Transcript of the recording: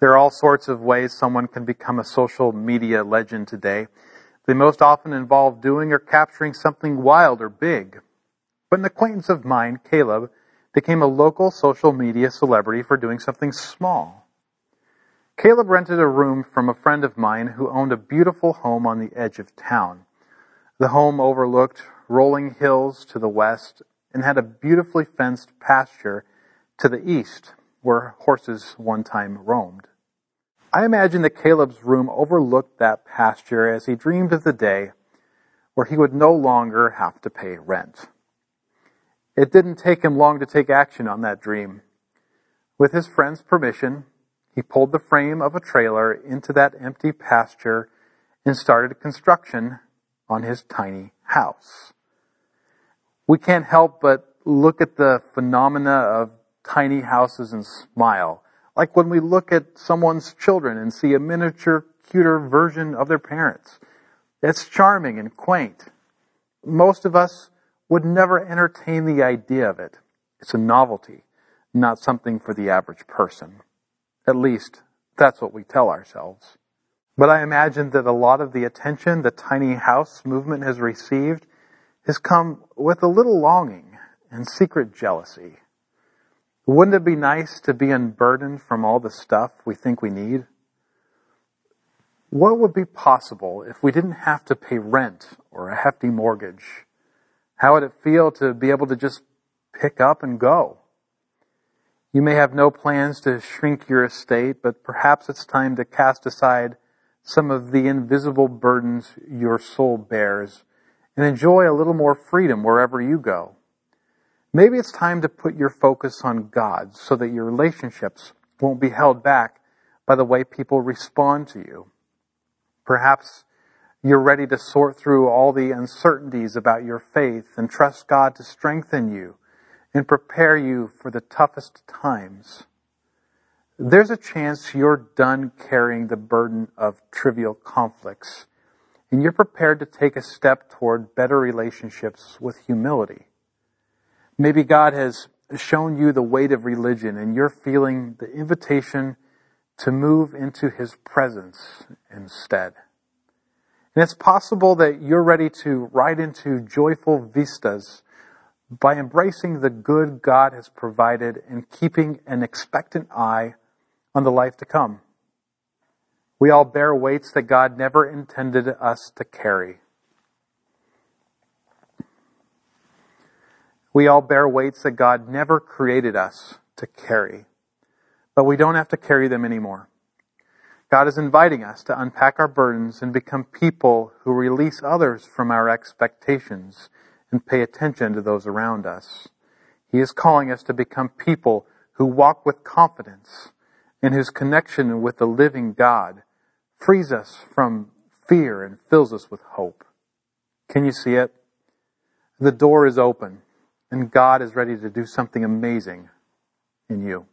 There are all sorts of ways someone can become a social media legend today. They most often involve doing or capturing something wild or big. But an acquaintance of mine, Caleb, became a local social media celebrity for doing something small. Caleb rented a room from a friend of mine who owned a beautiful home on the edge of town. The home overlooked rolling hills to the west and had a beautifully fenced pasture to the east, where horses one time roamed. I imagine that Caleb's room overlooked that pasture as he dreamed of the day where he would no longer have to pay rent. It didn't take him long to take action on that dream. With his friend's permission, he pulled the frame of a trailer into that empty pasture and started construction on his tiny house. We can't help but look at the phenomena of tiny houses and smile. Like when we look at someone's children and see a miniature, cuter version of their parents. It's charming and quaint. Most of us would never entertain the idea of it. It's a novelty, not something for the average person. At least, that's what we tell ourselves. But I imagine that a lot of the attention the tiny house movement has received has come with a little longing and secret jealousy. Wouldn't it be nice to be unburdened from all the stuff we think we need? What would be possible if we didn't have to pay rent or a hefty mortgage? How would it feel to be able to just pick up and go? You may have no plans to shrink your estate, but perhaps it's time to cast aside some of the invisible burdens your soul bears and enjoy a little more freedom wherever you go. Maybe it's time to put your focus on God so that your relationships won't be held back by the way people respond to you. Perhaps you're ready to sort through all the uncertainties about your faith and trust God to strengthen you and prepare you for the toughest times. There's a chance you're done carrying the burden of trivial conflicts and you're prepared to take a step toward better relationships with humility. Maybe God has shown you the weight of religion and you're feeling the invitation to move into His presence instead. And it's possible that you're ready to ride into joyful vistas by embracing the good God has provided and keeping an expectant eye on the life to come. We all bear weights that God never intended us to carry. We all bear weights that God never created us to carry. But we don't have to carry them anymore. God is inviting us to unpack our burdens and become people who release others from our expectations and pay attention to those around us. He is calling us to become people who walk with confidence and whose connection with the living God frees us from fear and fills us with hope. Can you see it? The door is open. And God is ready to do something amazing in you.